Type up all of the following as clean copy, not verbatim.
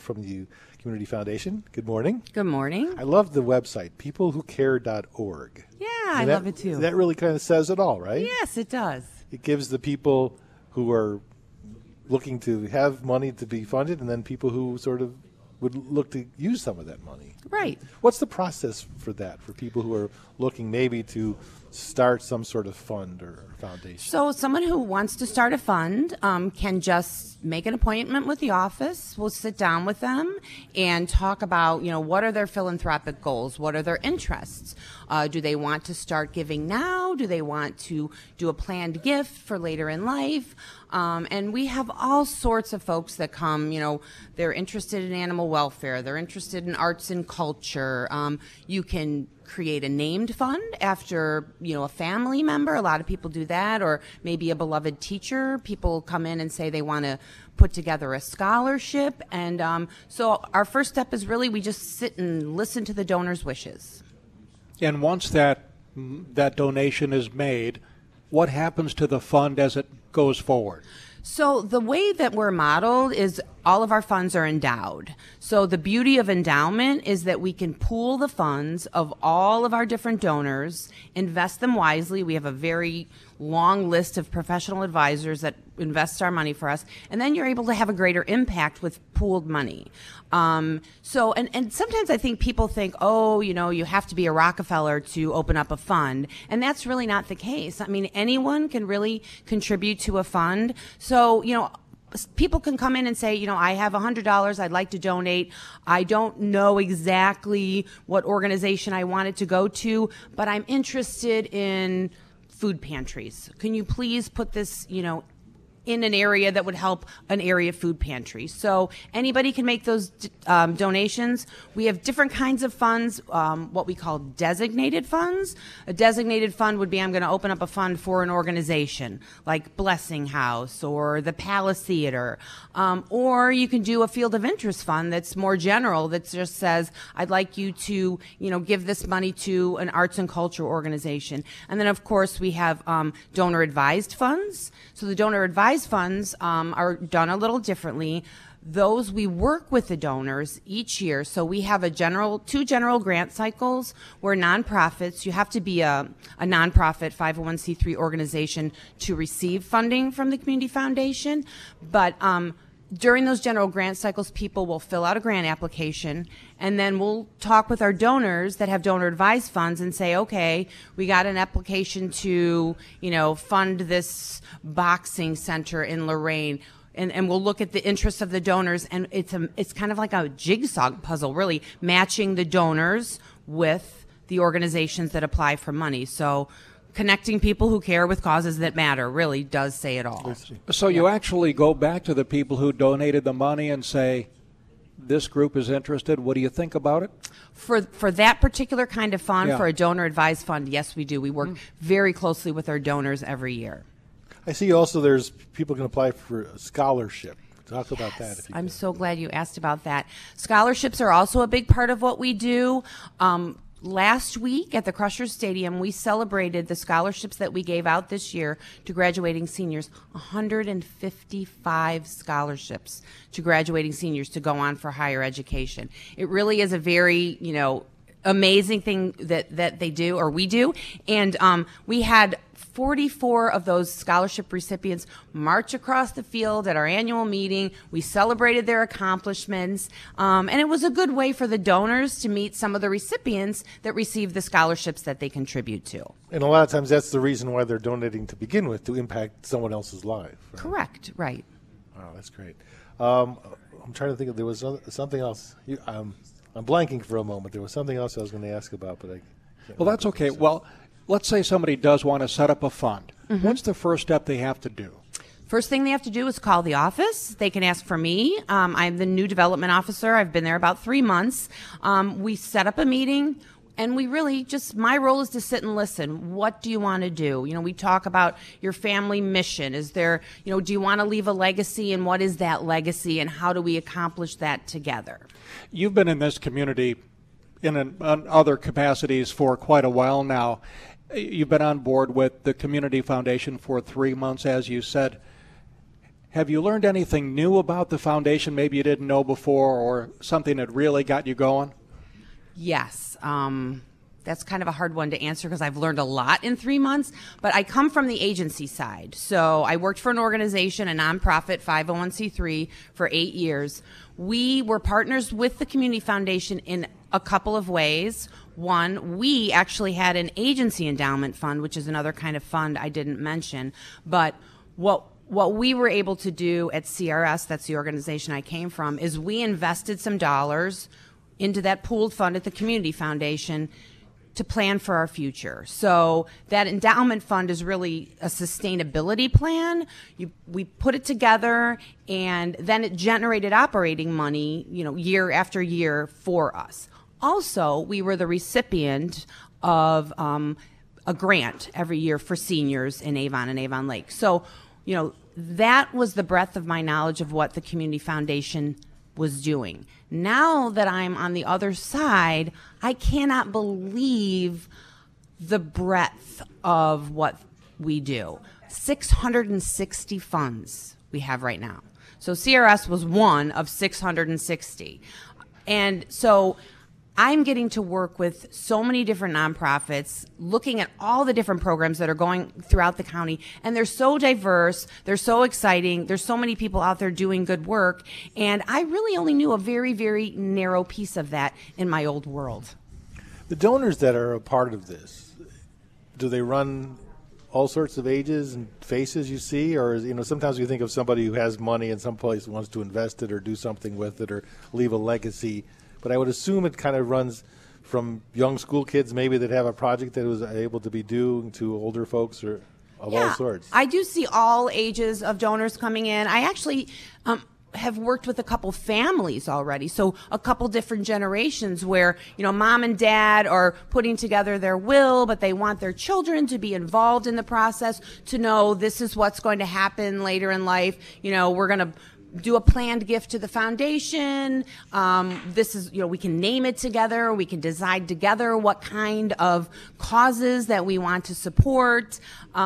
from the Community Foundation. Good morning. Good morning. I love the website, peoplewhocare.org. Yeah, I love it too. That really kind of says it all, right? Yes, it does. It gives the people who are looking to have money to be funded, and then people who sort of would look to use some of that money. Right. What's the process for that, for people who are looking maybe to start some sort of fund or foundation? So someone who wants to start a fund can just make an appointment with the office. We'll sit down with them and talk about, what are their philanthropic goals? What are their interests? Do they want to start giving now? Do they want to do a planned gift for later in life? And we have all sorts of folks that come, they're interested in animal welfare. They're interested in arts and culture. You can create a named fund after, a family member. A lot of people do that, or maybe a beloved teacher. People come in and say they want to put together a scholarship. And so our first step is really we just sit and listen to the donor's wishes. And once that donation is made, what happens to the fund as it goes forward? So the way that we're modeled is all of our funds are endowed. So the beauty of endowment is that we can pool the funds of all of our different donors, invest them wisely. We have a very long list of professional advisors that invest our money for us, and then you're able to have a greater impact with pooled money. And sometimes I think people think, you have to be a Rockefeller to open up a fund, and that's really not the case. I mean, anyone can really contribute to a fund. So, people can come in and say, I have $100, I'd like to donate. I don't know exactly what organization I want it to go to, but I'm interested in food pantries. Can you please put this, in an area that would help an area food pantry? So anybody can make those donations. We have different kinds of funds, what we call designated funds. A designated fund would be, I'm going to open up a fund for an organization like Blessing House or the Palace Theater. Or you can do a field of interest fund that's more general, that just says, I'd like you to, give this money to an arts and culture organization. And then, of course, we have donor advised funds. So the donor advised funds are done a little differently. Those we work with the donors each year. So we have two general grant cycles where nonprofits, you have to be a nonprofit 501c3 organization to receive funding from the Community Foundation. But during those general grant cycles, people will fill out a grant application, and then we'll talk with our donors that have donor advised funds and say, okay, we got an application to, fund this boxing center in Lorraine. And we'll look at the interests of the donors, and it's kind of like a jigsaw puzzle, really, matching the donors with the organizations that apply for money. So connecting people who care with causes that matter really does say it all. So you actually go back to the people who donated the money and say, this group is interested. What do you think about it? For that particular kind of fund, Yeah. for a donor advised fund, yes, we do. We work very closely with our donors every year. I see also there's people can apply for a scholarship. Talk about that. If you I'm can. so glad you asked about that. Scholarships are also a big part of what we do. Last week at the Crusher Stadium, we celebrated the scholarships that we gave out this year to graduating seniors, 155 scholarships to graduating seniors to go on for higher education. It really is a very, amazing thing that they do, or we do. And we had 44 of those scholarship recipients march across the field at our annual meeting. We celebrated their accomplishments, and it was a good way for the donors to meet some of the recipients that received the scholarships that they contribute to. And a lot of times that's the reason why they're donating to begin with, to impact someone else's life. Right? Correct, right. Wow, that's great. I'm trying to think there was something else. I'm blanking for a moment. There was something else I was going to ask about, but I can't. Well, that's okay. Well, let's say somebody does want to set up a fund. What's the first step they have to do? First thing they have to do is call the office. They can ask for me. I'm the new development officer. I've been there about 3 months. We set up a meeting. And we really my role is to sit and listen. What do you want to do? We talk about your family mission. Is there, do you want to leave a legacy, and what is that legacy, and how do we accomplish that together? You've been in this community in other capacities for quite a while now. You've been on board with the Community Foundation for 3 months, as you said. Have you learned anything new about the foundation maybe you didn't know before, or something that really got you going? Yes. That's kind of a hard one to answer because I've learned a lot in 3 months, but I come from the agency side. So I worked for an organization, a nonprofit 501c3 for 8 years. We were partners with the Community Foundation in a couple of ways. One, we actually had an agency endowment fund, which is another kind of fund I didn't mention. But what we were able to do at CRS, that's the organization I came from, is we invested some dollars into that pooled fund at the Community Foundation to plan for our future. So that endowment fund is really a sustainability plan. We put it together, and then it generated operating money, year after year for us. Also, we were the recipient of a grant every year for seniors in Avon and Avon Lake. So, that was the breadth of my knowledge of what the Community Foundation was doing. Now that I'm on the other side, I cannot believe the breadth of what we do. 660 funds we have right now. So CRS was one of 660. And so I'm getting to work with so many different nonprofits, looking at all the different programs that are going throughout the county, and they're so diverse, they're so exciting, there's so many people out there doing good work, and I really only knew a very, very narrow piece of that in my old world. The donors that are a part of this, do they run all sorts of ages and faces you see, or sometimes we think of somebody who has money in some place wants to invest it or do something with it or leave a legacy. But I would assume it kind of runs from young school kids maybe that have a project that was able to be due to older folks or of all sorts. I do see all ages of donors coming in. I actually have worked with a couple families already, so a couple different generations where, mom and dad are putting together their will, but they want their children to be involved in the process, to know this is what's going to happen later in life. We're going to do a planned gift to the foundation. This is, we can name it together. We can decide together what kind of causes that we want to support.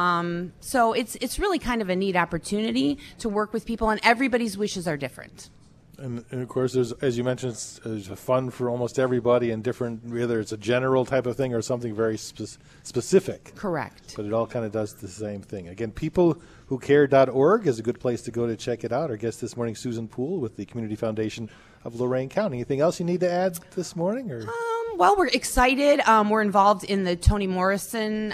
So it's really kind of a neat opportunity to work with people, and everybody's wishes are different. And of course, there's, as you mentioned, there's a fund for almost everybody, and different, whether it's a general type of thing or something very specific. Correct. But it all kind of does the same thing. Again, peoplewhocare.org is a good place to go to check it out. Our guest this morning, Susan Poole with the Community Foundation of Lorain County. Anything else you need to add this morning? Or? Well, we're excited. We're involved in the Toni Morrison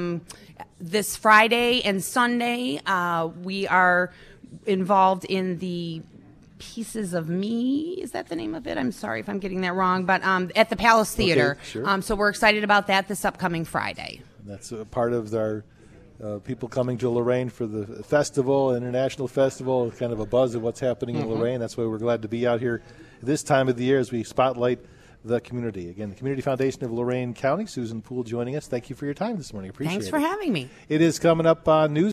this Friday and Sunday. We are involved in the Pieces of Me, is that the name of it? I'm sorry if I'm getting that wrong, but at the Palace Theater. Okay, sure. So we're excited about that this upcoming Friday. That's a part of our people coming to Lorain for the festival, international festival, kind of a buzz of what's happening in Lorain. That's why we're glad to be out here this time of the year as we spotlight the community. Again, the Community Foundation of Lorain County, Susan Poole joining us. Thank you for your time this morning. Appreciate it. Thanks for having me. It is coming up on News.